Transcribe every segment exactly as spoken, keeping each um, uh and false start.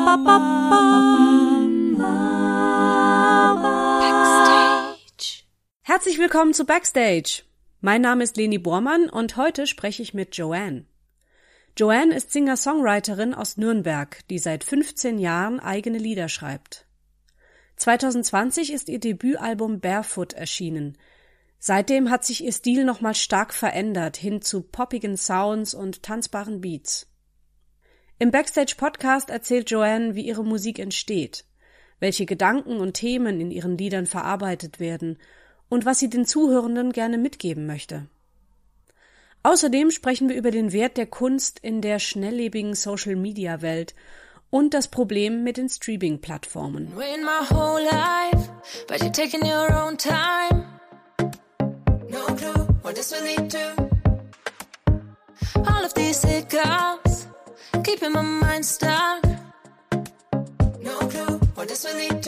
Backstage. Herzlich willkommen zu Backstage. Mein Name ist Leni Bormann und heute spreche ich mit Joanne. Joanne ist Singer-Songwriterin aus Nürnberg, die seit fünfzehn Jahren eigene Lieder schreibt. zwanzig zwanzig ist ihr Debütalbum Barefoot erschienen. Seitdem hat sich ihr Stil nochmal stark verändert, hin zu poppigen Sounds und tanzbaren Beats. Im Backstage-Podcast erzählt Joanne, wie ihre Musik entsteht, welche Gedanken und Themen in ihren Liedern verarbeitet werden und was sie den Zuhörenden gerne mitgeben möchte. Außerdem sprechen wir über den Wert der Kunst in der schnelllebigen Social-Media-Welt und das Problem mit den Streaming-Plattformen. Keeping my mind stuck. No clue what this will lead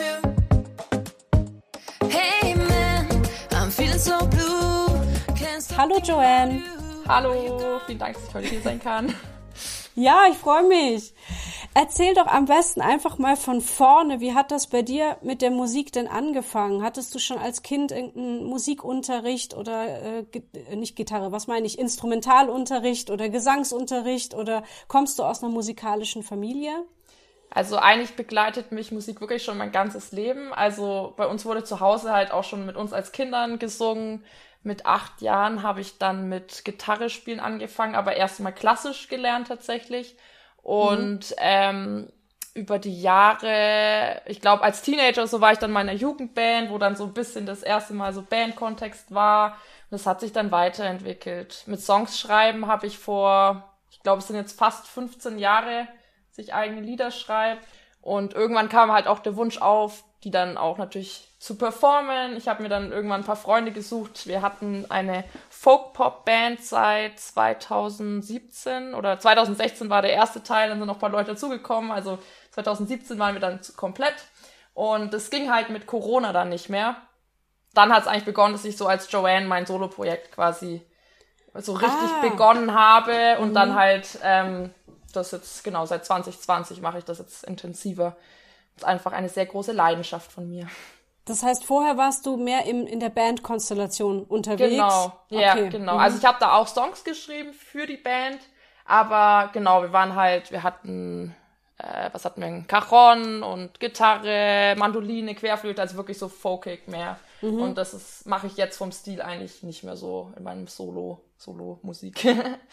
to. Hey man, I'm feeling so blue. Hallo Joanne. Hallo, vielen Dank, dass ich heute hier sein kann. Ja, ich freue mich. Erzähl doch am besten einfach mal von vorne, wie hat das bei dir mit der Musik denn angefangen? Hattest du schon als Kind irgendeinen Musikunterricht oder, äh, nicht Gitarre, was meine ich, Instrumentalunterricht oder Gesangsunterricht oder kommst du aus einer musikalischen Familie? Also eigentlich begleitet mich Musik wirklich schon mein ganzes Leben. Also bei uns wurde zu Hause halt auch schon mit uns als Kindern gesungen. Mit acht Jahren habe ich dann mit Gitarre spielen angefangen, aber erst mal klassisch gelernt tatsächlich. Und mhm. ähm, über die Jahre, ich glaube als Teenager, so war ich dann in meiner Jugendband, wo dann so ein bisschen das erste Mal so Bandkontext war. Und das hat sich dann weiterentwickelt. Mit Songs schreiben habe ich vor, ich glaube es sind jetzt fast fünfzehn Jahre, dass ich eigene Lieder schreibe. Und irgendwann kam halt auch der Wunsch auf, die dann auch natürlich zu performen. Ich habe mir dann irgendwann ein paar Freunde gesucht. Wir hatten eine Folk-Pop-Band seit zwanzig siebzehn oder zwanzig sechzehn war der erste Teil, dann sind noch ein paar Leute dazugekommen. Also zwanzig siebzehn waren wir dann komplett. Und es ging halt mit Corona dann nicht mehr. Dann hat es eigentlich begonnen, dass ich so als Joanne mein Solo-Projekt quasi so richtig ah. begonnen habe. Und mhm. dann halt, ähm, das jetzt, genau, seit zwanzig zwanzig mache ich das jetzt intensiver. Das ist einfach eine sehr große Leidenschaft von mir. Das heißt, vorher warst du mehr im, in der Bandkonstellation unterwegs? Genau, ja, okay. genau. Mhm. Also ich habe da auch Songs geschrieben für die Band, aber genau, wir waren halt, wir hatten, äh, was hatten wir, Cajon und Gitarre, Mandoline, Querflöte, also wirklich so folkig mehr. Mhm. Und das ist mache ich jetzt vom Stil eigentlich nicht mehr so in meinem Solo, Solo-Musik.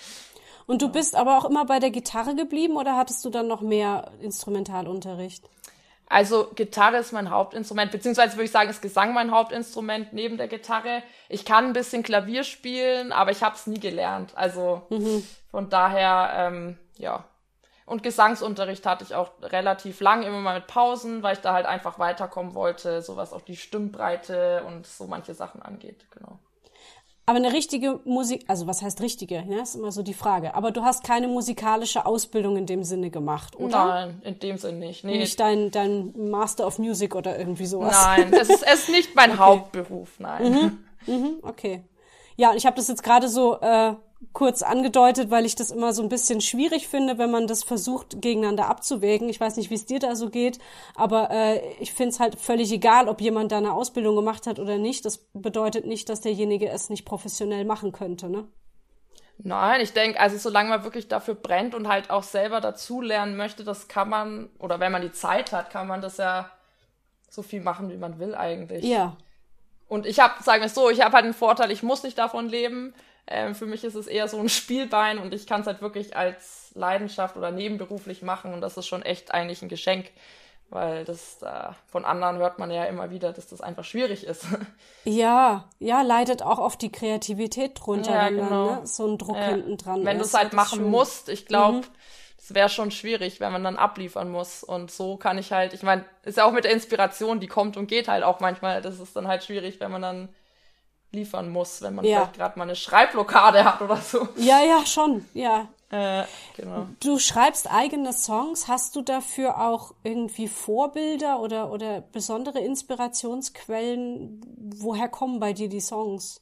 Und du bist aber auch immer bei der Gitarre geblieben oder hattest du dann noch mehr Instrumentalunterricht? Also Gitarre ist mein Hauptinstrument, beziehungsweise würde ich sagen, ist Gesang mein Hauptinstrument neben der Gitarre. Ich kann ein bisschen Klavier spielen, aber ich habe es nie gelernt. Also mhm. von daher, ähm, ja. Und Gesangsunterricht hatte ich auch relativ lang, immer mal mit Pausen, weil ich da halt einfach weiterkommen wollte, so was auch die Stimmbreite und so manche Sachen angeht, genau. Aber eine richtige Musik, also was heißt richtige, ja, ist immer so die Frage. Aber du hast keine musikalische Ausbildung in dem Sinne gemacht, oder? Nein, in dem Sinne nicht. Nee. Nicht dein, dein Master of Music oder irgendwie sowas? Nein, es ist, es ist nicht mein okay. Hauptberuf, nein. Mhm. Mhm, okay. Ja, ich habe das jetzt gerade so äh, kurz angedeutet, weil ich das immer so ein bisschen schwierig finde, wenn man das versucht, gegeneinander abzuwägen. Ich weiß nicht, wie es dir da so geht, aber äh, ich finde es halt völlig egal, ob jemand da eine Ausbildung gemacht hat oder nicht. Das bedeutet nicht, dass derjenige es nicht professionell machen könnte, ne? Nein, ich denke, also solange man wirklich dafür brennt und halt auch selber dazulernen möchte, das kann man, oder wenn man die Zeit hat, kann man das ja so viel machen, wie man will eigentlich. Ja. Und ich habe, sagen wir es so, ich habe halt den Vorteil, ich muss nicht davon leben. Ähm, für mich ist es eher so ein Spielbein und ich kann es halt wirklich als Leidenschaft oder nebenberuflich machen und das ist schon echt eigentlich ein Geschenk, weil das äh, von anderen hört man ja immer wieder, dass das einfach schwierig ist. Ja, ja, leidet auch oft die Kreativität drunter, ja, wenn genau. dann ne, so ein Druck ja. hinten dran wenn ist. Wenn du es halt machen schön. musst, ich glaube, mhm. das wäre schon schwierig, wenn man dann abliefern muss und so kann ich halt, ich meine, ist ja auch mit der Inspiration, die kommt und geht halt auch manchmal, das ist dann halt schwierig, wenn man dann liefern muss, wenn man ja. vielleicht gerade mal eine Schreibblockade hat oder so. Ja, ja, schon, ja. Äh, genau. Du schreibst eigene Songs. Hast du dafür auch irgendwie Vorbilder oder, oder besondere Inspirationsquellen? Woher kommen bei dir die Songs?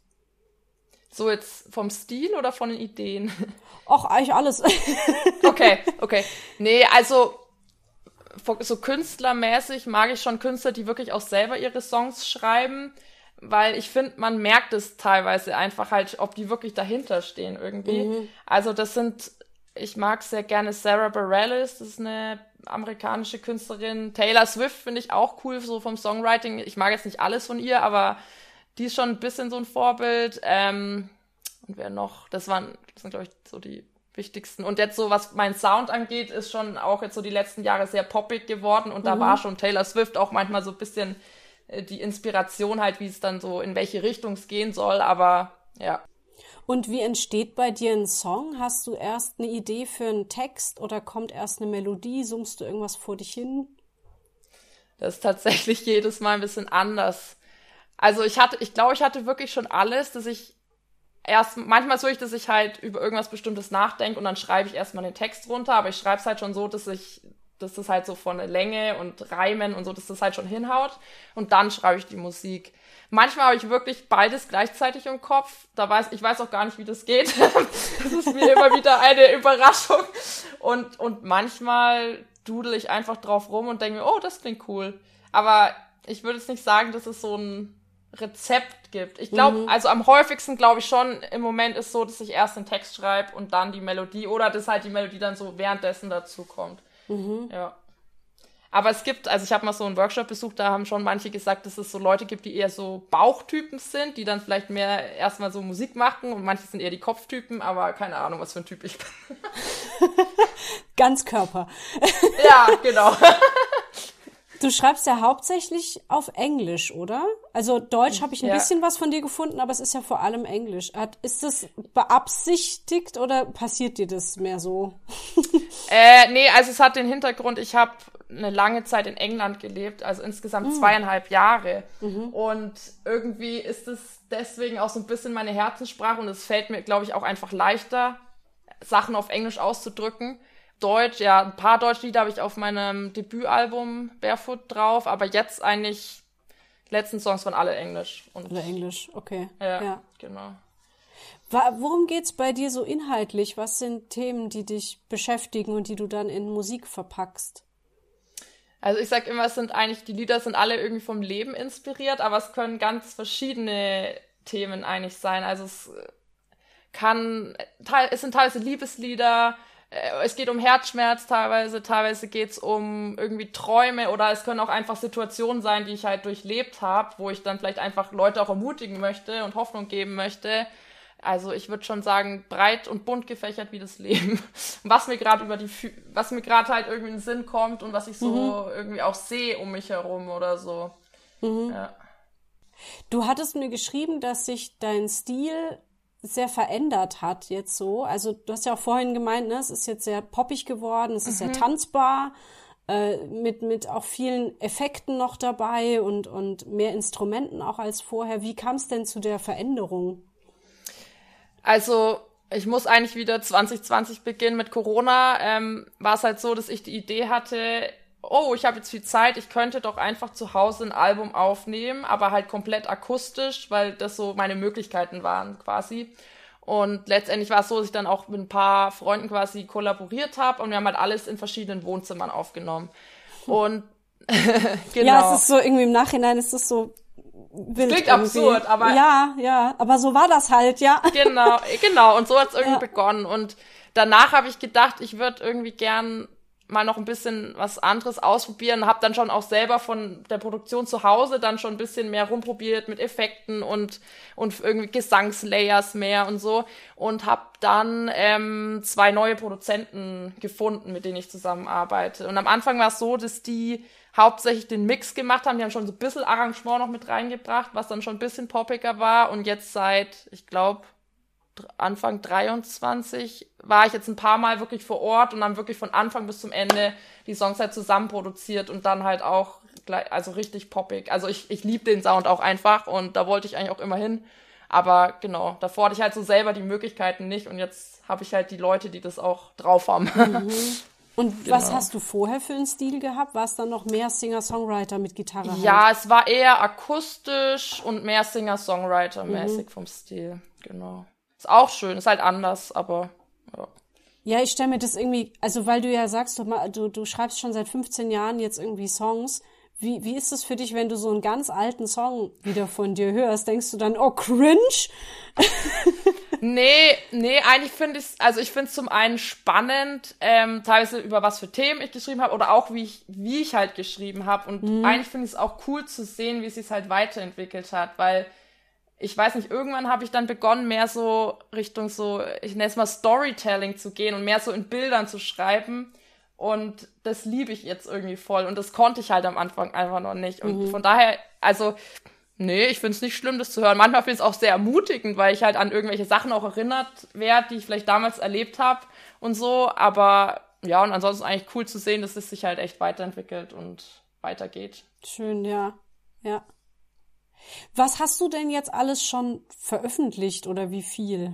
So jetzt vom Stil oder von den Ideen? Ach, eigentlich alles. Okay, okay. Nee, also so künstlermäßig mag ich schon Künstler, die wirklich auch selber ihre Songs schreiben, weil ich finde, man merkt es teilweise einfach halt, ob die wirklich dahinter stehen irgendwie. Mhm. Also das sind, ich mag sehr gerne Sarah Bareilles, das ist eine amerikanische Künstlerin. Taylor Swift finde ich auch cool, so vom Songwriting. Ich mag jetzt nicht alles von ihr, aber die ist schon ein bisschen so ein Vorbild. Ähm, und wer noch? Das waren, das sind, glaube ich, so die wichtigsten. Und jetzt so, was mein Sound angeht, ist schon auch jetzt so die letzten Jahre sehr poppig geworden. Und da mhm. war schon Taylor Swift auch manchmal so ein bisschen äh, die Inspiration halt, wie es dann so, in welche Richtung es gehen soll. Aber ja. Und wie entsteht bei dir ein Song? Hast du erst eine Idee für einen Text oder kommt erst eine Melodie? Summst du irgendwas vor dich hin? Das ist tatsächlich jedes Mal ein bisschen anders. Also ich hatte, ich glaube, ich hatte wirklich schon alles, dass ich erst, manchmal so ich, dass ich halt über irgendwas Bestimmtes nachdenke und dann schreibe ich erstmal den Text runter, aber ich schreibe es halt schon so, dass ich, dass das halt so von der Länge und Reimen und so, dass das halt schon hinhaut und dann schreibe ich die Musik. Manchmal habe ich wirklich beides gleichzeitig im Kopf, da weiß, ich weiß auch gar nicht, wie das geht. Das ist mir immer wieder eine Überraschung und, und manchmal dudel ich einfach drauf rum und denke mir, oh, das klingt cool. Aber ich würde jetzt nicht sagen, dass es so ein Rezept gibt. Ich glaube, mhm. also am häufigsten glaube ich schon im Moment ist so, dass ich erst den Text schreibe und dann die Melodie oder dass halt die Melodie dann so währenddessen dazu kommt. Mhm. Ja. Aber es gibt, also ich habe mal so einen Workshop besucht, da haben schon manche gesagt, dass es so Leute gibt, die eher so Bauchtypen sind, die dann vielleicht mehr erstmal so Musik machen und manche sind eher die Kopftypen, aber keine Ahnung, was für ein Typ ich bin. Ganzkörper. Ja, genau. Du schreibst ja hauptsächlich auf Englisch, oder? Also Deutsch habe ich ein ja. bisschen was von dir gefunden, aber es ist ja vor allem Englisch. Ist das beabsichtigt oder passiert dir das mehr so? äh, nee, also es hat den Hintergrund, ich habe eine lange Zeit in England gelebt, also insgesamt mhm. zweieinhalb Jahre. Mhm. Und irgendwie ist es deswegen auch so ein bisschen meine Herzenssprache und es fällt mir, glaube ich, auch einfach leichter, Sachen auf Englisch auszudrücken. Deutsch, ja, ein paar Deutschlieder habe ich auf meinem Debütalbum Barefoot drauf, aber jetzt eigentlich, die letzten Songs waren alle Englisch. Und alle Englisch, okay. Ja, ja. Genau. Worum geht's bei dir so inhaltlich? Was sind Themen, die dich beschäftigen und die du dann in Musik verpackst? Also ich sag immer, es sind eigentlich, die Lieder sind alle irgendwie vom Leben inspiriert, aber es können ganz verschiedene Themen eigentlich sein. Also es kann, es sind teilweise Liebeslieder, es geht um Herzschmerz teilweise, teilweise geht's um irgendwie Träume oder es können auch einfach Situationen sein, die ich halt durchlebt habe, wo ich dann vielleicht einfach Leute auch ermutigen möchte und Hoffnung geben möchte. Also ich würde schon sagen, breit und bunt gefächert wie das Leben. Was mir gerade über die, was mir gerade halt irgendwie in den Sinn kommt und was ich so mhm. irgendwie auch sehe um mich herum oder so. Mhm. Ja. Du hattest mir geschrieben, dass sich dein Stil sehr verändert hat jetzt so. Also du hast ja auch vorhin gemeint, ne, es ist jetzt sehr poppig geworden, es ist mhm. sehr tanzbar, äh, mit mit auch vielen Effekten noch dabei und und mehr Instrumenten auch als vorher. Wie kam es denn zu der Veränderung? Also ich muss eigentlich wieder zwanzig zwanzig beginnen mit Corona. Ähm, war es halt so, dass ich die Idee hatte, oh, ich habe jetzt viel Zeit, ich könnte doch einfach zu Hause ein Album aufnehmen, aber halt komplett akustisch, weil das so meine Möglichkeiten waren quasi. Und letztendlich war es so, dass ich dann auch mit ein paar Freunden quasi kollaboriert habe und wir haben halt alles in verschiedenen Wohnzimmern aufgenommen. Und genau. Ja, es ist so irgendwie im Nachhinein ist es so wild. Klingt irgendwie absurd, aber ja, ja, aber so war das halt, ja. Genau, genau. Und so hat es irgendwie ja. begonnen. Und danach habe ich gedacht, ich würde irgendwie gern mal noch ein bisschen was anderes ausprobieren, habe dann schon auch selber von der Produktion zu Hause dann schon ein bisschen mehr rumprobiert mit Effekten und und irgendwie Gesangslayers mehr und so und habe dann ähm, zwei neue Produzenten gefunden, mit denen ich zusammenarbeite. Und am Anfang war es so, dass die hauptsächlich den Mix gemacht haben, die haben schon so ein bisschen Arrangement noch mit reingebracht, was dann schon ein bisschen poppiger war und jetzt seit, ich glaube, Anfang dreiundzwanzig war ich jetzt ein paar Mal wirklich vor Ort und dann wirklich von Anfang bis zum Ende die Songs halt zusammen produziert und dann halt auch gleich, also richtig poppig. Also ich, ich liebe den Sound auch einfach und da wollte ich eigentlich auch immer hin. Aber genau, davor hatte ich halt so selber die Möglichkeiten nicht und jetzt habe ich halt die Leute, die das auch drauf haben. Mhm. Und genau. Was hast du vorher für einen Stil gehabt? War es dann noch mehr Singer-Songwriter mit Gitarre? Halt? Ja, es war eher akustisch und mehr Singer-Songwriter-mäßig mhm. vom Stil, genau. Ist auch schön, ist halt anders, aber ja. Ja, ich stelle mir das irgendwie, also weil du ja sagst, du, ma- du, du schreibst schon seit fünfzehn Jahren jetzt irgendwie Songs. Wie, wie ist es für dich, wenn du so einen ganz alten Song wieder von dir hörst? Denkst du dann, oh, cringe? Nee, nee, eigentlich finde ich also ich finde es zum einen spannend, ähm, teilweise über was für Themen ich geschrieben habe oder auch wie ich, wie ich halt geschrieben habe. Und Mhm. eigentlich finde ich es auch cool zu sehen, wie es sich halt weiterentwickelt hat, weil ich weiß nicht, irgendwann habe ich dann begonnen, mehr so Richtung so, ich nenne es mal Storytelling zu gehen und mehr so in Bildern zu schreiben. Und das liebe ich jetzt irgendwie voll. Und das konnte ich halt am Anfang einfach noch nicht. Und Mhm. von daher, also, nee, ich finde es nicht schlimm, das zu hören. Manchmal finde ich es auch sehr ermutigend, weil ich halt an irgendwelche Sachen auch erinnert werde, die ich vielleicht damals erlebt habe und so. Aber ja, und ansonsten eigentlich cool zu sehen, dass es sich halt echt weiterentwickelt und weitergeht. Schön, ja. Ja. Was hast du denn jetzt alles schon veröffentlicht oder wie viel?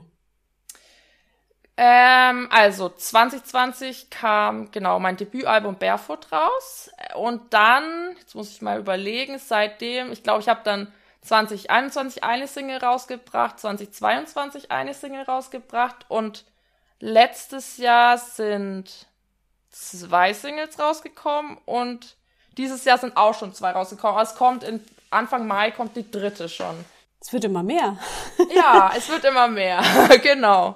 Ähm, also zwanzig zwanzig kam genau mein Debütalbum Barefoot raus und dann, jetzt muss ich mal überlegen, seitdem, ich glaube, ich habe dann zwanzig einundzwanzig eine Single rausgebracht, zwanzig zweiundzwanzig eine Single rausgebracht und letztes Jahr sind zwei Singles rausgekommen und dieses Jahr sind auch schon zwei rausgekommen. Also es kommt in Anfang Mai kommt die dritte schon. Es wird immer mehr. Ja, es wird immer mehr, genau.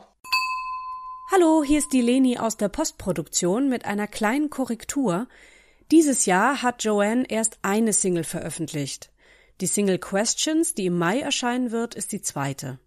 Hallo, hier ist die Leni aus der Postproduktion mit einer kleinen Korrektur. Dieses Jahr hat Joanne erst eine Single veröffentlicht. Die Single Questions, die im Mai erscheinen wird, ist die zweite.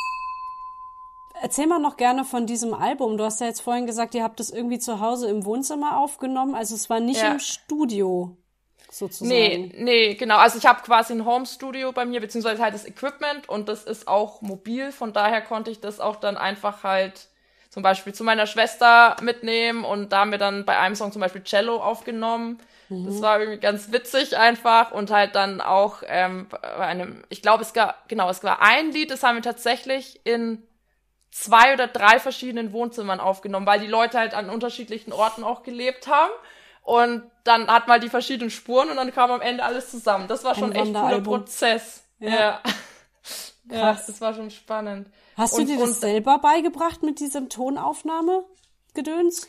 Erzähl mal noch gerne von diesem Album. Du hast ja jetzt vorhin gesagt, ihr habt das irgendwie zu Hause im Wohnzimmer aufgenommen. Also es war nicht Ja. im Studio sozusagen. Nee, nee, genau. Also ich habe quasi ein Home-Studio bei mir, beziehungsweise halt das Equipment und das ist auch mobil. Von daher konnte ich das auch dann einfach halt zum Beispiel zu meiner Schwester mitnehmen und da haben wir dann bei einem Song zum Beispiel Cello aufgenommen. Das war irgendwie ganz witzig einfach und halt dann auch ähm, bei einem, ich glaube es gab, genau, es war ein Lied, das haben wir tatsächlich in zwei oder drei verschiedenen Wohnzimmern aufgenommen, weil die Leute halt an unterschiedlichen Orten auch gelebt haben. Und dann hat man die verschiedenen Spuren und dann kam am Ende alles zusammen. Das war schon Ein echt cooler Wanderalbum. Prozess. Ja. Ja. Ja, Krass. das war schon spannend. Hast und, du dir das und, selber beigebracht mit diesem Tonaufnahmegedöns?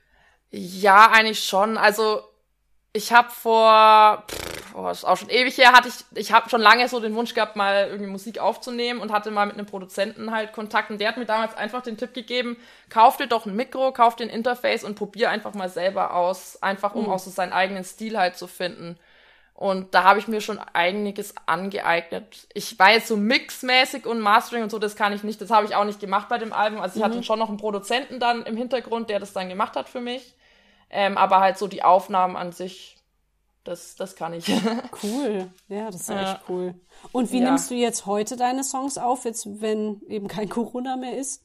Ja, eigentlich schon. Also ich habe vor, pff, oh, ist auch schon ewig her, hatte ich, ich habe schon lange so den Wunsch gehabt, mal irgendwie Musik aufzunehmen und hatte mal mit einem Produzenten halt Kontakt und der hat mir damals einfach den Tipp gegeben, kauf dir doch ein Mikro, kauf dir ein Interface und probier einfach mal selber aus, einfach um Mhm. auch so seinen eigenen Stil halt zu finden. Und da habe ich mir schon einiges angeeignet. Ich war jetzt so mixmäßig und Mastering und so, das kann ich nicht, das habe ich auch nicht gemacht bei dem Album. Also ich hatte schon noch einen Produzenten dann im Hintergrund, der das dann gemacht hat für mich. Ähm, aber halt so die Aufnahmen an sich, das, das kann ich. Cool. Ja, das ist ja Ja. echt cool. Und wie Ja. nimmst du jetzt heute deine Songs auf, jetzt wenn eben kein Corona mehr ist?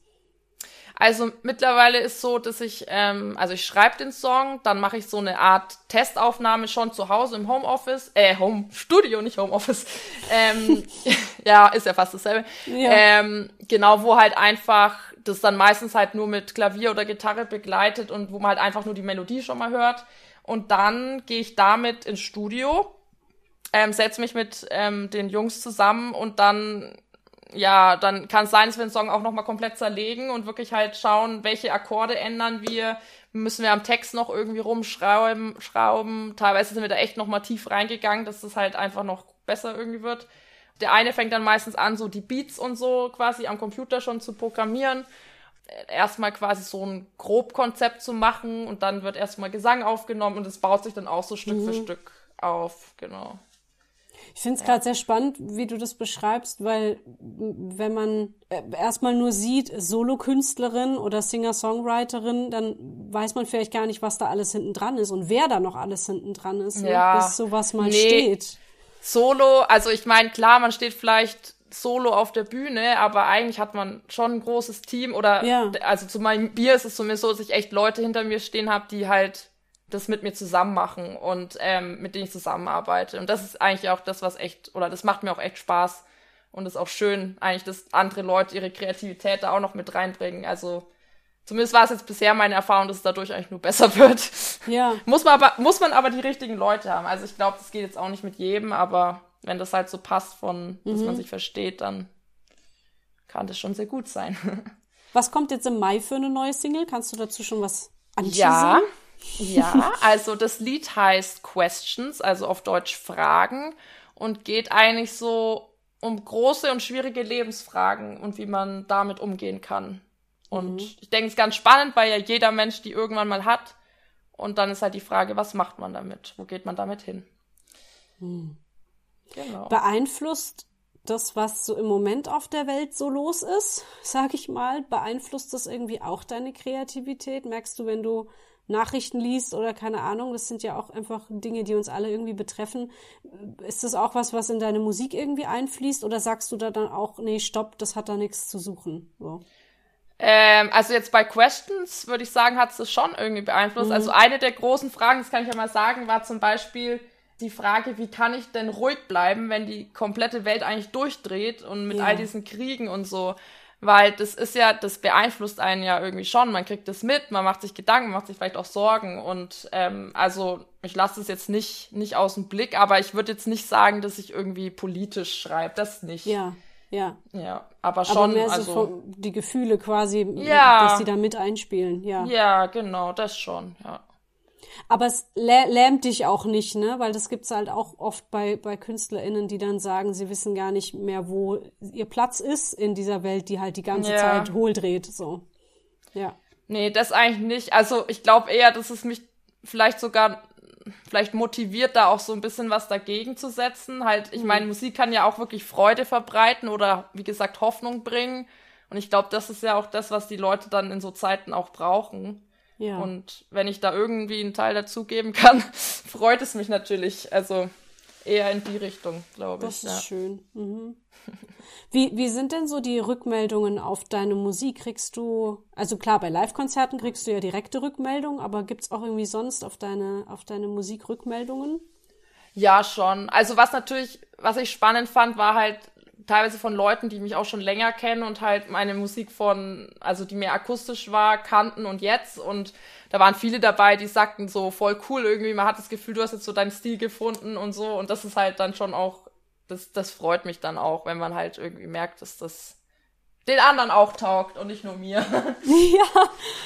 Also mittlerweile ist so, dass ich, ähm, also ich schreibe den Song, dann mache ich so eine Art Testaufnahme schon zu Hause im Homeoffice, äh, Home Studio, nicht Homeoffice. Ähm, ja, ist ja fast dasselbe. Ja. Ähm, genau, wo halt einfach das dann meistens halt nur mit Klavier oder Gitarre begleitet und wo man halt einfach nur die Melodie schon mal hört. Und dann gehe ich damit ins Studio, ähm, setze mich mit ähm, den Jungs zusammen und dann ja, dann kann es sein, dass wir den Song auch nochmal komplett zerlegen und wirklich halt schauen, welche Akkorde ändern wir, müssen wir am Text noch irgendwie rumschrauben, schrauben. Teilweise sind wir da echt nochmal tief reingegangen, dass das halt einfach noch besser irgendwie wird. Der eine fängt dann meistens an, so die Beats und so quasi am Computer schon zu programmieren. Erstmal quasi so ein Grobkonzept zu machen und dann wird erstmal Gesang aufgenommen und es baut sich dann auch so Stück für Stück auf, genau. Ich finde es gerade sehr spannend, wie du das beschreibst, weil m, wenn man äh, erstmal nur sieht, Solokünstlerin oder Singer-Songwriterin, dann weiß man vielleicht gar nicht, was da alles hinten dran ist und wer da noch alles hinten dran ist, ne? Ja. Bis sowas mal Nee. steht. Solo, also ich meine, klar, man steht vielleicht solo auf der Bühne, aber eigentlich hat man schon ein großes Team oder, Ja. also zu meinem Bier ist es zumindest so, dass ich echt Leute hinter mir stehen habe, die halt das mit mir zusammen machen und ähm, mit denen ich zusammenarbeite. Und das ist eigentlich auch das, was echt, oder das macht mir auch echt Spaß und ist auch schön, eigentlich, dass andere Leute ihre Kreativität da auch noch mit reinbringen. Also zumindest war es jetzt bisher meine Erfahrung, dass es dadurch eigentlich nur besser wird. Ja. Muss man aber, muss man aber die richtigen Leute haben. Also ich glaube, das geht jetzt auch nicht mit jedem, aber wenn das halt so passt von, dass man sich versteht, dann kann das schon sehr gut sein. Was kommt jetzt im Mai für eine neue Single? Kannst du dazu schon was anteasern? Ja, ja, also das Lied heißt Questions, also auf Deutsch Fragen, und geht eigentlich so um große und schwierige Lebensfragen und wie man damit umgehen kann. Und mhm. ich denke, es ist ganz spannend, weil ja jeder Mensch die irgendwann mal hat. Und dann ist halt die Frage, was macht man damit? Wo geht man damit hin? Mhm. Genau. Beeinflusst das, was so im Moment auf der Welt so los ist, sag ich mal, beeinflusst das irgendwie auch deine Kreativität? Merkst du, wenn du Nachrichten liest oder keine Ahnung, das sind ja auch einfach Dinge, die uns alle irgendwie betreffen. Ist das auch was, was in deine Musik irgendwie einfließt oder sagst du da dann auch, nee, stopp, das hat da nichts zu suchen? So. Ähm, also jetzt bei Questions, würde ich sagen, hat es das schon irgendwie beeinflusst. Mhm. Also eine der großen Fragen, das kann ich ja mal sagen, war zum Beispiel die Frage, wie kann ich denn ruhig bleiben, wenn die komplette Welt eigentlich durchdreht und mit ja. all diesen Kriegen und so. Weil das ist ja, das beeinflusst einen ja irgendwie schon. Man kriegt das mit, man macht sich Gedanken, macht sich vielleicht auch Sorgen. Und ähm, also ich lasse das jetzt nicht nicht aus dem Blick, aber ich würde jetzt nicht sagen, dass ich irgendwie politisch schreibe. Das nicht. Ja, ja. Ja, aber schon. Aber mehr so also von, die Gefühle quasi, ja, dass die da mit einspielen. Ja, ja, genau, das schon, ja. Aber es lä- lähmt dich auch nicht, ne? Weil das gibt's halt auch oft bei, bei KünstlerInnen, die dann sagen, sie wissen gar nicht mehr, wo ihr Platz ist in dieser Welt, die halt die ganze ja. Zeit hohl dreht, so. Ja. Nee, das eigentlich nicht. Also ich glaube eher, dass es mich vielleicht sogar vielleicht motiviert, da auch so ein bisschen was dagegen zu setzen. Halt, ich meine, Musik kann ja auch wirklich Freude verbreiten oder, wie gesagt, Hoffnung bringen. Und ich glaube, das ist ja auch das, was die Leute dann in so Zeiten auch brauchen. Ja. Und wenn ich da irgendwie einen Teil dazugeben kann, freut es mich natürlich. Also eher in die Richtung, glaube ich. Das ist ja. schön. Mhm. Wie, wie sind denn so die Rückmeldungen auf deine Musik? Kriegst du, also klar, bei Live-Konzerten kriegst du ja direkte Rückmeldungen, aber gibt's auch irgendwie sonst auf deine, auf deine Musik Rückmeldungen? Ja, schon. Also was natürlich, was ich spannend fand, war halt teilweise von Leuten, die mich auch schon länger kennen und halt meine Musik von, also die mehr akustisch war, kannten und jetzt. Und da waren viele dabei, die sagten so, voll cool irgendwie, man hat das Gefühl, du hast jetzt so deinen Stil gefunden und so. Und das ist halt dann schon auch, das, das freut mich dann auch, wenn man halt irgendwie merkt, dass das den anderen auch taugt und nicht nur mir. Ja,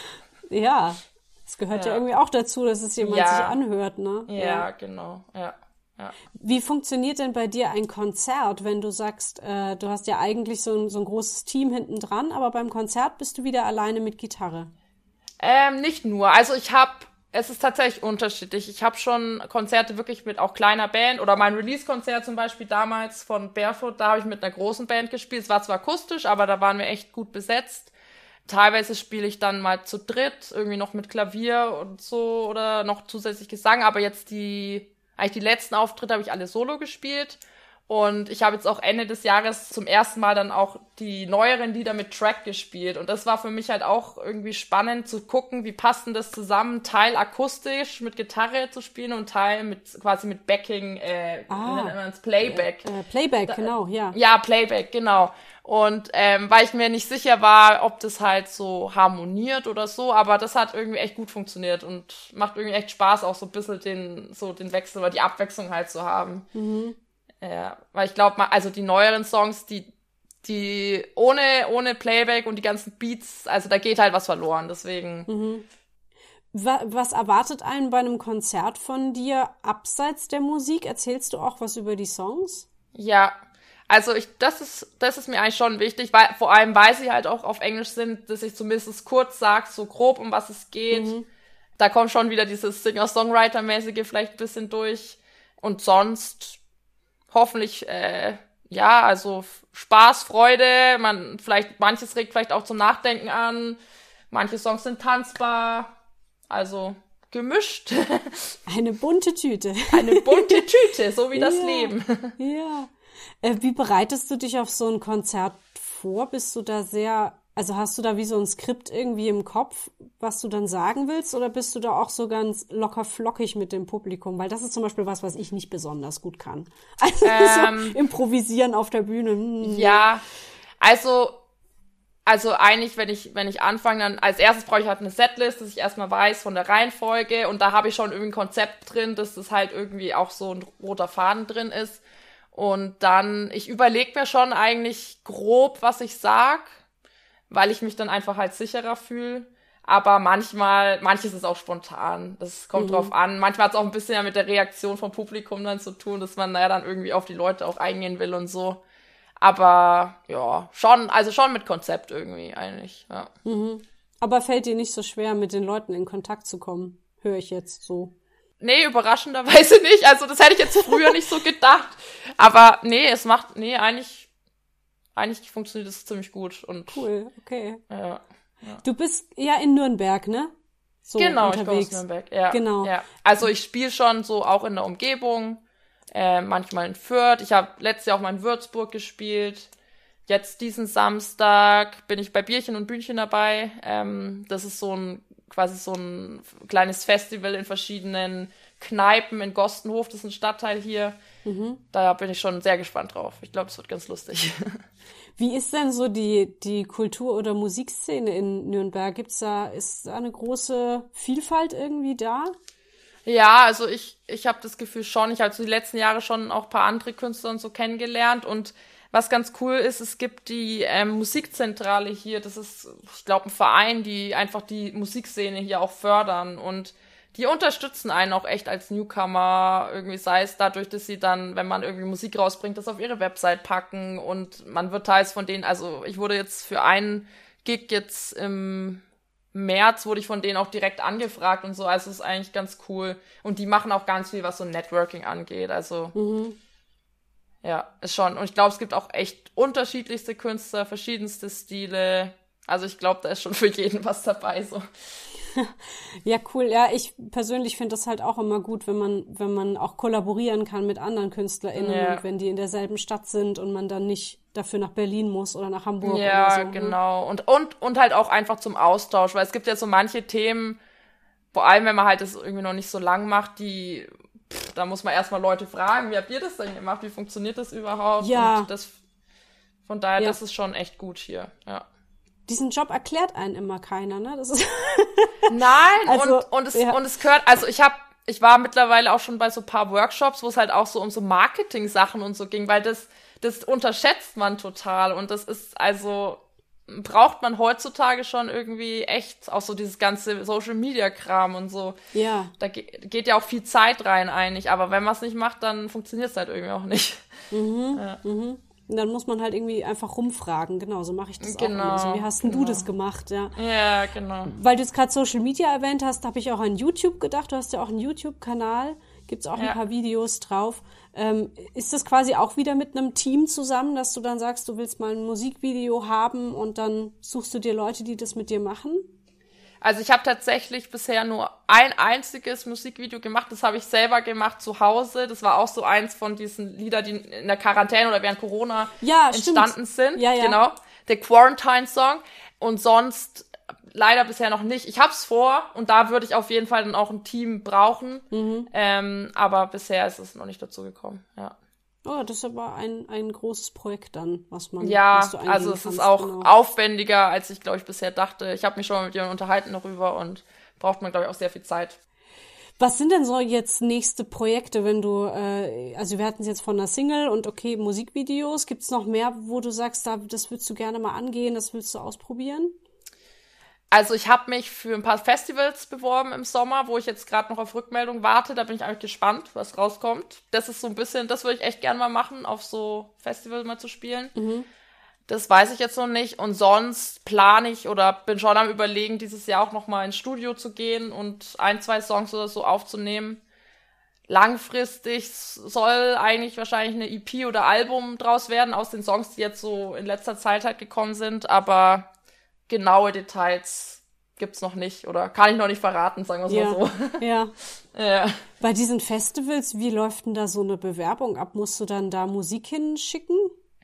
ja. Das gehört ja, ja irgendwie auch dazu, dass es jemand ja. sich anhört, ne? Ja, ja. genau, ja. Ja. Wie funktioniert denn bei dir ein Konzert, wenn du sagst, äh, du hast ja eigentlich so ein, so ein großes Team hinten dran, aber beim Konzert bist du wieder alleine mit Gitarre? Ähm, nicht nur. Also ich habe, es ist tatsächlich unterschiedlich. Ich habe schon Konzerte wirklich mit auch kleiner Band oder mein Release-Konzert zum Beispiel damals von Barefoot, da habe ich mit einer großen Band gespielt. Es war zwar akustisch, aber da waren wir echt gut besetzt. Teilweise spiele ich dann mal zu dritt, irgendwie noch mit Klavier und so oder noch zusätzlich Gesang, aber jetzt die Eigentlich die letzten Auftritte habe ich alle solo gespielt und ich habe jetzt auch Ende des Jahres zum ersten Mal dann auch die neueren Lieder mit Track gespielt und das war für mich halt auch irgendwie spannend zu gucken, wie passt denn das zusammen, Teil akustisch mit Gitarre zu spielen und Teil mit quasi mit Backing, äh, ah, wie nennt man das? Playback. Äh, äh, Playback, da, genau, ja. Ja, Playback, genau. Und ähm, weil ich mir nicht sicher war, ob das halt so harmoniert oder so, aber das hat irgendwie echt gut funktioniert und macht irgendwie echt Spaß, auch so ein bisschen den so den Wechsel oder die Abwechslung halt zu haben. Mhm. Ja, weil ich glaube, also die neueren Songs, die die ohne ohne Playback und die ganzen Beats, also da geht halt was verloren, deswegen. Mhm. Was erwartet einen bei einem Konzert von dir abseits der Musik? Erzählst du auch was über die Songs? Ja, also ich, das ist, das ist mir eigentlich schon wichtig, weil vor allem, weil sie halt auch auf Englisch sind, dass ich zumindest kurz sage, so grob, um was es geht. Mhm. Da kommt schon wieder dieses Singer-Songwriter-mäßige vielleicht ein bisschen durch. Und sonst hoffentlich, äh, ja, also Spaß, Freude, man, vielleicht, manches regt vielleicht auch zum Nachdenken an. Manche Songs sind tanzbar. Also gemischt. Eine bunte Tüte. Eine bunte Tüte, so wie das ja, Leben. Ja. Äh, wie bereitest du dich auf so ein Konzert vor? Bist du da sehr, also hast du da wie so ein Skript irgendwie im Kopf, was du dann sagen willst? Oder bist du da auch so ganz locker flockig mit dem Publikum? Weil das ist zum Beispiel was, was ich nicht besonders gut kann. Also ähm, so improvisieren auf der Bühne. Hm. Ja, also Also eigentlich, wenn ich wenn ich anfange, dann als erstes brauche ich halt eine Setlist, dass ich erstmal weiß von der Reihenfolge und da habe ich schon irgendwie ein Konzept drin, dass das halt irgendwie auch so ein roter Faden drin ist. Und dann, ich überlege mir schon eigentlich grob, was ich sag. weil ich mich dann einfach halt sicherer fühle. Aber manchmal, manches ist auch spontan. Das kommt mhm. drauf an. Manchmal hat es auch ein bisschen ja mit der Reaktion vom Publikum dann zu tun, dass man ja dann irgendwie auf die Leute auch eingehen will und so. Aber ja, schon, also schon mit Konzept irgendwie eigentlich, ja. Mhm. Aber fällt dir nicht so schwer, mit den Leuten in Kontakt zu kommen? Höre ich jetzt so. Nee, überraschenderweise nicht. Also das hätte ich jetzt früher nicht so gedacht. Aber nee, es macht, nee, eigentlich, eigentlich funktioniert es ziemlich gut. Und cool, okay. Ja. Ja. Du bist ja in Nürnberg, ne? So genau, unterwegs. Ich komme aus Nürnberg. Ja, genau. Ja. Also ich spiele schon so auch in der Umgebung, äh, manchmal in Fürth. Ich habe letztes Jahr auch mal in Würzburg gespielt. Jetzt diesen Samstag bin ich bei Bierchen und Bühnchen dabei. Ähm, das ist so ein quasi so ein kleines Festival in verschiedenen Kneipen in Gostenhof. Das ist ein Stadtteil hier. Mhm. Da bin ich schon sehr gespannt drauf. Ich glaube, es wird ganz lustig. Wie ist denn so die, die Kultur- oder Musikszene in Nürnberg? Gibt's da, ist da eine große Vielfalt irgendwie da? Ja, also ich, ich habe das Gefühl schon. Ich habe so die letzten Jahre schon auch ein paar andere Künstler und so kennengelernt. Und was ganz cool ist, es gibt die ähm, Musikzentrale hier. Das ist, ich glaube, ein Verein, die einfach die Musikszene hier auch fördern. Und die unterstützen einen auch echt als Newcomer, irgendwie sei es dadurch, dass sie dann, wenn man irgendwie Musik rausbringt, das auf ihre Website packen und man wird teils von denen, also ich wurde jetzt für einen Gig jetzt im März, wurde ich von denen auch direkt angefragt und so, also es ist eigentlich ganz cool und die machen auch ganz viel, was so Networking angeht, also mhm. ja, ist schon, und ich glaube, es gibt auch echt unterschiedlichste Künstler, verschiedenste Stile, also ich glaube, da ist schon für jeden was dabei, so. Ja, cool. Ja, ich persönlich finde das halt auch immer gut, wenn man, wenn man auch kollaborieren kann mit anderen KünstlerInnen, ja. und wenn die in derselben Stadt sind und man dann nicht dafür nach Berlin muss oder nach Hamburg ja, oder so. Ja, genau. Ne? Und, und, und halt auch einfach zum Austausch, weil es gibt ja so manche Themen, vor allem wenn man halt das irgendwie noch nicht so lang macht, die, pff, da muss man erstmal Leute fragen, wie habt ihr das denn gemacht, wie funktioniert das überhaupt? Ja. Und das, von daher, ja. das ist schon echt gut hier, ja. Diesen Job erklärt einen immer keiner, ne? Das ist Nein, also, und, und, es, ja. und es gehört, also ich habe, ich war mittlerweile auch schon bei so ein paar Workshops, wo es halt auch so um so Marketing-Sachen und so ging, weil das, das unterschätzt man total und das ist, also braucht man heutzutage schon irgendwie echt, auch so dieses ganze Social-Media-Kram und so. Ja. Da ge- geht ja auch viel Zeit rein eigentlich, aber wenn man es nicht macht, dann funktioniert es halt irgendwie auch nicht. Mhm, ja. mhm. Und dann muss man halt irgendwie einfach rumfragen. Genau, so mache ich das genau, auch immer. So, wie hast denn genau. du das gemacht? Ja, ja genau. Weil du jetzt gerade Social Media erwähnt hast, habe ich auch an YouTube gedacht. Du hast ja auch einen YouTube-Kanal. Gibt's auch ja. ein paar Videos drauf. Ähm, ist das quasi auch wieder mit einem Team zusammen, dass du dann sagst, du willst mal ein Musikvideo haben und dann suchst du dir Leute, die das mit dir machen? Also ich habe tatsächlich bisher nur ein einziges Musikvideo gemacht. Das habe ich selber gemacht zu Hause. Das war auch so eins von diesen Lieder, die in der Quarantäne oder während Corona ja, entstanden stimmt. sind. Ja, ja. Genau, der Quarantine-Song. Und sonst leider bisher noch nicht. Ich hab's vor und da würde ich auf jeden Fall dann auch ein Team brauchen. Mhm. Ähm, aber bisher ist es noch nicht dazu gekommen, ja. Oh, das ist aber ein, ein großes Projekt dann, was man Ja, was du also es kannst, ist auch genau. aufwendiger, als ich, glaube ich, bisher dachte. Ich habe mich schon mal mit jemandem unterhalten darüber und braucht man, glaube ich, auch sehr viel Zeit. Was sind denn so jetzt nächste Projekte, wenn du, äh, also wir hatten es jetzt von einer Single und okay, Musikvideos. Gibt's noch mehr, wo du sagst, da, das würdest du gerne mal angehen, das willst du ausprobieren? Also ich habe mich für ein paar Festivals beworben im Sommer, wo ich jetzt gerade noch auf Rückmeldung warte. Da bin ich eigentlich gespannt, was rauskommt. Das ist so ein bisschen, das würde ich echt gerne mal machen, auf so Festivals mal zu spielen. Mhm. Das weiß ich jetzt noch nicht. Und sonst plane ich oder bin schon am Überlegen, dieses Jahr auch noch mal ins Studio zu gehen und ein, zwei Songs oder so aufzunehmen. Langfristig soll eigentlich wahrscheinlich eine E P oder Album draus werden aus den Songs, die jetzt so in letzter Zeit halt gekommen sind. Aber genaue Details gibt's noch nicht oder kann ich noch nicht verraten, sagen wir es ja, mal so. Ja. ja. Bei diesen Festivals, wie läuft denn da so eine Bewerbung ab? Musst du dann da Musik hinschicken?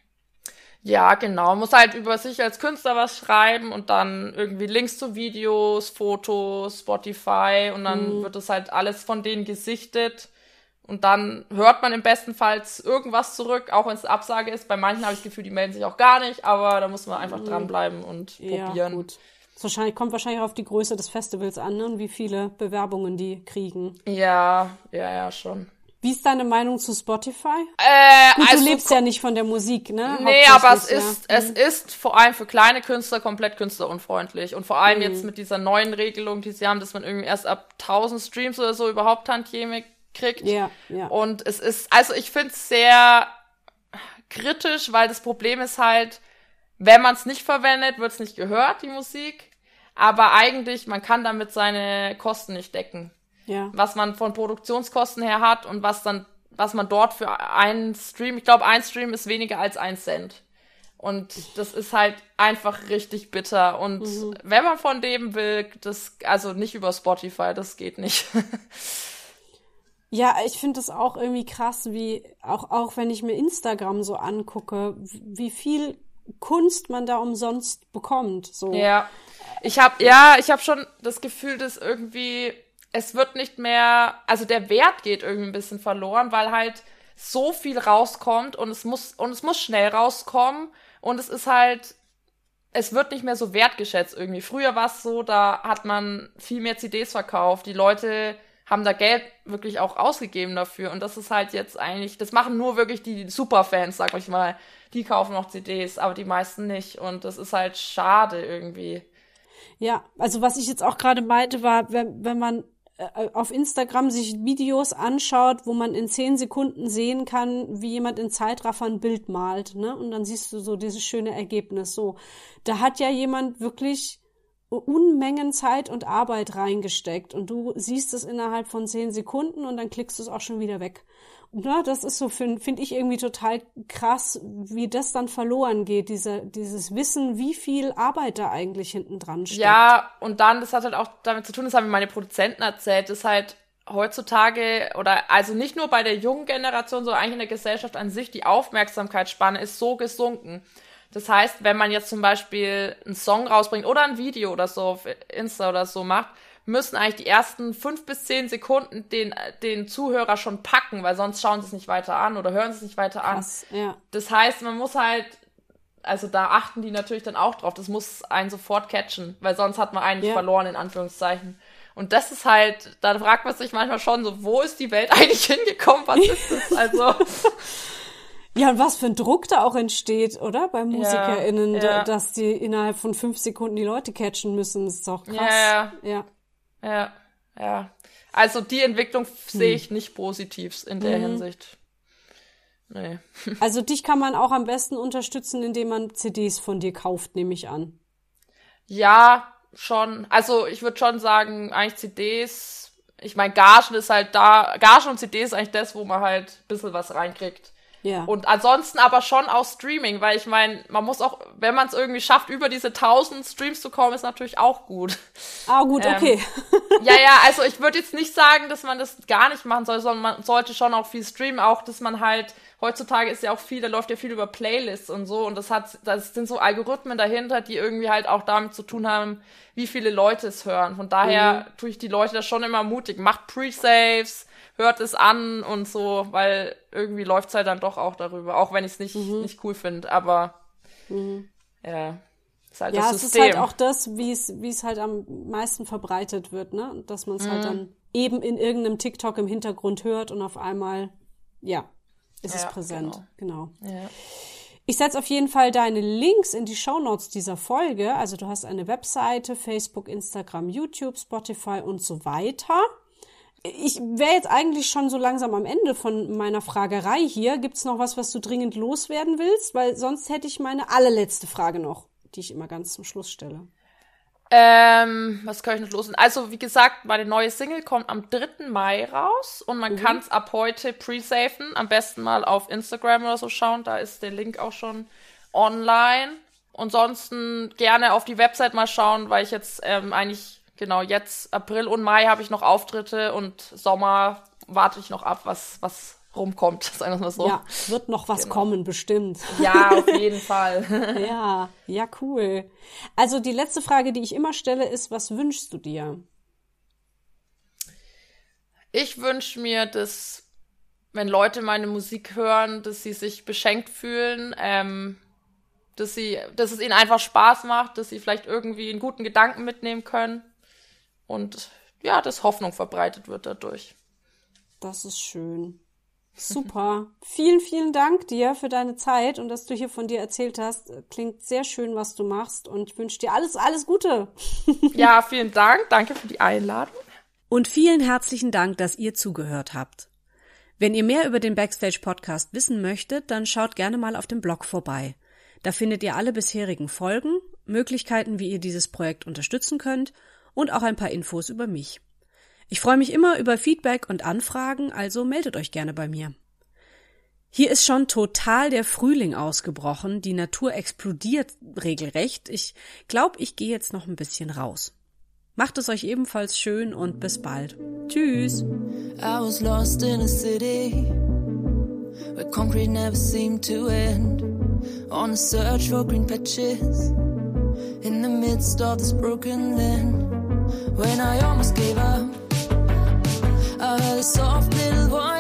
Ja, genau. Man muss halt über sich als Künstler was schreiben und dann irgendwie Links zu Videos, Fotos, Spotify und dann mhm. wird das halt alles von denen gesichtet. Und dann hört man im besten Fall irgendwas zurück, auch wenn es eine Absage ist. Bei manchen habe ich das Gefühl, die melden sich auch gar nicht, aber da muss man einfach mhm. dranbleiben und ja, probieren. Gut. Das wahrscheinlich, kommt wahrscheinlich auf die Größe des Festivals an, ne? Und wie viele Bewerbungen die kriegen. Ja, ja, ja, schon. Wie ist deine Meinung zu Spotify? Äh, Gut, also, du lebst ja nicht von der Musik, ne? Nee, aber es ja. ist, es ist vor allem für kleine Künstler komplett künstlerunfreundlich. Und vor allem mhm. jetzt mit dieser neuen Regelung, die sie haben, dass man irgendwie erst ab tausend Streams oder so überhaupt Tantieme kriegt. Ja, ja. Und es ist, also ich finde es sehr kritisch, weil das Problem ist halt, wenn man es nicht verwendet, wird es nicht gehört, die Musik. Aber eigentlich, man kann damit seine Kosten nicht decken. Ja. Was man von Produktionskosten her hat und was dann, was man dort für einen Stream, ich glaube, ein Stream ist weniger als ein Cent. Und das ist halt einfach richtig bitter. Und mhm. wenn man von dem will, das, also nicht über Spotify, das geht nicht. Ja, ich finde das auch irgendwie krass, wie, auch, auch wenn ich mir Instagram so angucke, wie viel Kunst man da umsonst bekommt, so. Ja. Ich hab, ja, ich habe schon das Gefühl, dass irgendwie, es wird nicht mehr, also der Wert geht irgendwie ein bisschen verloren, weil halt so viel rauskommt und es muss, und es muss schnell rauskommen und es ist halt, es wird nicht mehr so wertgeschätzt irgendwie. Früher war es so, da hat man viel mehr C Ds verkauft, die Leute haben da Geld wirklich auch ausgegeben dafür und das ist halt jetzt eigentlich, das machen nur wirklich die Superfans, sag ich mal, die kaufen noch C Ds, aber die meisten nicht und das ist halt schade irgendwie. Ja, also was ich jetzt auch gerade meinte, war, wenn, wenn man auf Instagram sich Videos anschaut, wo man in zehn Sekunden sehen kann, wie jemand in Zeitraffer ein Bild malt, ne? Und dann siehst du so dieses schöne Ergebnis. So, da hat ja jemand wirklich Unmengen Zeit und Arbeit reingesteckt und du siehst es innerhalb von zehn Sekunden und dann klickst du es auch schon wieder weg. Und ja, das ist so, finde find ich irgendwie total krass, wie das dann verloren geht, diese, dieses Wissen, wie viel Arbeit da eigentlich hinten dran steckt. Ja, und dann, das hat halt auch damit zu tun, das haben mir meine Produzenten erzählt, ist halt heutzutage, oder also nicht nur bei der jungen Generation, sondern eigentlich in der Gesellschaft an sich, die Aufmerksamkeitsspanne ist so gesunken. Das heißt, wenn man jetzt zum Beispiel einen Song rausbringt oder ein Video oder so auf Insta oder so macht, müssen eigentlich die ersten fünf bis zehn Sekunden den den Zuhörer schon packen, weil sonst schauen sie es nicht weiter an oder hören sie es nicht weiter an. Krass, ja. Das heißt, man muss halt, also da achten die natürlich dann auch drauf, das muss einen sofort catchen, weil sonst hat man eigentlich ja. verloren, in Anführungszeichen. Und das ist halt, da fragt man sich manchmal schon so, wo ist die Welt eigentlich hingekommen, was ist das? Also... Ja, und was für ein Druck da auch entsteht, oder? Bei MusikerInnen, ja, ja. dass die innerhalb von fünf Sekunden die Leute catchen müssen. Das ist doch krass. Ja, ja. Ja, ja. ja. Also die Entwicklung hm. sehe ich nicht positiv in der mhm. Hinsicht. Nee. Also dich kann man auch am besten unterstützen, indem man C Ds von dir kauft, nehme ich an. Ja, schon. Also ich würde schon sagen, eigentlich C Ds, ich meine, Gagen ist halt da, Gagen und C Ds ist eigentlich das, wo man halt ein bisschen was reinkriegt. Ja. Und ansonsten aber schon auch Streaming, weil ich meine, man muss auch, wenn man es irgendwie schafft, über diese tausend Streams zu kommen, ist natürlich auch gut. Ah, gut, ähm, okay. ja, ja, also ich würde jetzt nicht sagen, dass man das gar nicht machen soll, sondern man sollte schon auch viel streamen, auch, dass man halt, heutzutage ist ja auch viel, da läuft ja viel über Playlists und so und das hat, das sind so Algorithmen dahinter, die irgendwie halt auch damit zu tun haben, wie viele Leute es hören. Von daher mhm. tue ich die Leute da schon immer ermutigen, macht Pre-Saves, hört es an und so, weil irgendwie läuft's halt dann doch auch darüber, auch wenn ich es nicht, mhm. nicht cool finde, aber mhm. ja, ist halt ja, das System. Ja, es ist halt auch das, wie es wie es halt am meisten verbreitet wird, ne, dass man es mhm. halt dann eben in irgendeinem TikTok im Hintergrund hört und auf einmal, ja, ist ja, es präsent, genau. genau. Ja. Ich setze auf jeden Fall deine Links in die Shownotes dieser Folge, also du hast eine Webseite, Facebook, Instagram, YouTube, Spotify und so weiter. Ich wäre jetzt eigentlich schon so langsam am Ende von meiner Fragerei hier. Gibt's noch was, was du dringend loswerden willst? Weil sonst hätte ich meine allerletzte Frage noch, die ich immer ganz zum Schluss stelle. Ähm, was kann ich noch loswerden? Also, wie gesagt, meine neue Single kommt am dritten Mai raus und man mhm. kann es ab heute pre-safen. Am besten mal auf Instagram oder so schauen, da ist der Link auch schon online. Ansonsten gerne auf die Website mal schauen, weil ich jetzt ähm, eigentlich... Genau, jetzt April und Mai habe ich noch Auftritte und Sommer warte ich noch ab, was was rumkommt, sagen wir mal so. Ja, wird noch was genau. kommen, bestimmt. Ja, auf jeden Fall. ja, ja, cool. Also die letzte Frage, die ich immer stelle, ist, was wünschst du dir? Ich wünsche mir, dass, wenn Leute meine Musik hören, dass sie sich beschenkt fühlen, ähm, dass sie, dass es ihnen einfach Spaß macht, dass sie vielleicht irgendwie einen guten Gedanken mitnehmen können. Und ja, dass Hoffnung verbreitet wird dadurch. Das ist schön. Super. Vielen, vielen Dank dir für deine Zeit und dass du hier von dir erzählt hast. Klingt sehr schön, was du machst und ich wünsche dir alles, alles Gute. Ja, vielen Dank. Danke für die Einladung. Und vielen herzlichen Dank, dass ihr zugehört habt. Wenn ihr mehr über den Backstage-Podcast wissen möchtet, dann schaut gerne mal auf dem Blog vorbei. Da findet ihr alle bisherigen Folgen, Möglichkeiten, wie ihr dieses Projekt unterstützen könnt und auch ein paar Infos über mich. Ich freue mich immer über Feedback und Anfragen, also meldet euch gerne bei mir. Hier ist schon total der Frühling ausgebrochen, die Natur explodiert regelrecht. Ich glaube, ich gehe jetzt noch ein bisschen raus. Macht es euch ebenfalls schön und bis bald. Tschüss! I was lost in a city where concrete never seemed to end, on a search for green patches in the midst of this broken land. When I almost gave up, I heard a soft little voice